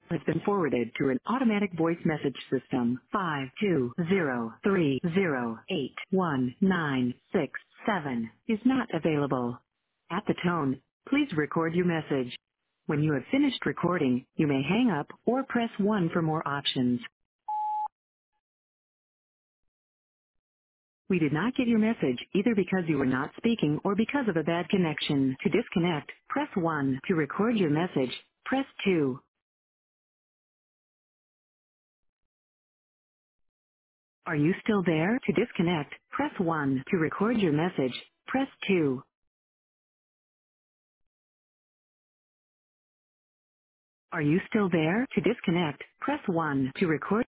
has been forwarded to an automatic voice message system. 52030819667 is not available. At the tone, please record your message. When you have finished recording, you may hang up or press 1 for more options. We did not get your message either because you were not speaking or because of a bad connection. To disconnect, press 1. To record your message, press 2. Are you still there? To disconnect, press 1. To record your message, press 2. Are you still there? To disconnect, press 1. To record